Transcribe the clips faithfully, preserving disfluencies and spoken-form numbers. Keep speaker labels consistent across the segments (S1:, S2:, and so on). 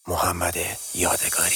S1: محمد یادگاری.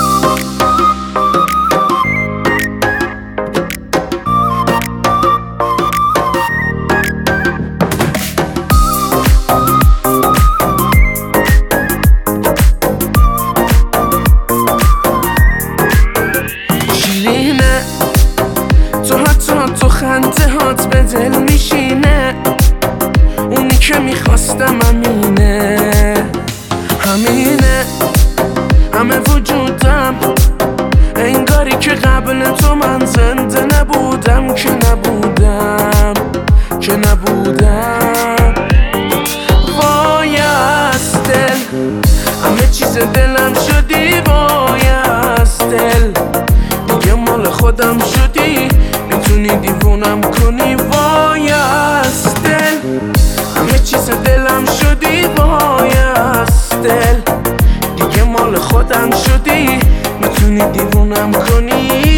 S2: شیرینه تو حتی تو خنده هات به دل میشینه، اونی که میخواستم همینه همینه همه وجودم، انگاری که قبل تو من زنده نبودم که نبودم که نبودم. وای از دل همه چیز دلم شدی، وای از دل دیگه مال خودم شدی، میتونی دیوونم کنی. وای از دل همه چیز دلم شدی، وای از دل دیگه مال خودم شدی، میتونی دیوونم کنی.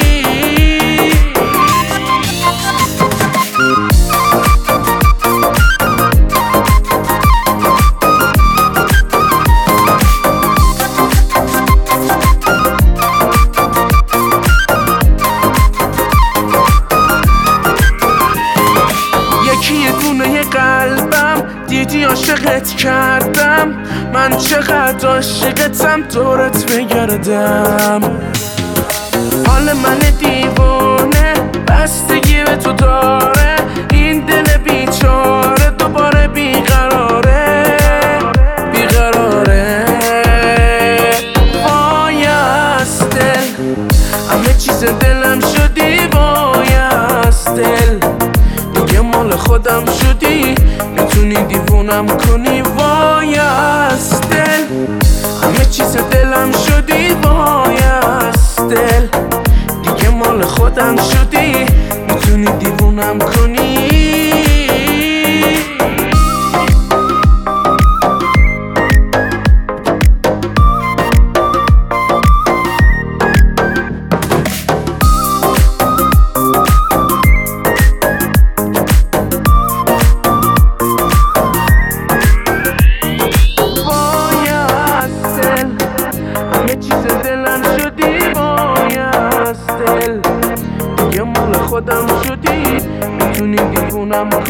S2: یه دونه قلبم دیدی عاشقت کردم، من چقدر عاشقتم دورت بگردم. حال من دیوانه بستگی به تو داره، این دل بیچاره دوباره بیقراره بیقراره. وای از دل همه چیز دلم شدی، وای از دل دیگه مال خودم شدی، میتونی دیوونم کنی. وای از دل همه چیز دلم شدی، وای از دل دیگه مال خودم شدی، میتونی دیوونم کنی. خودم شدی، میتونی دیوونم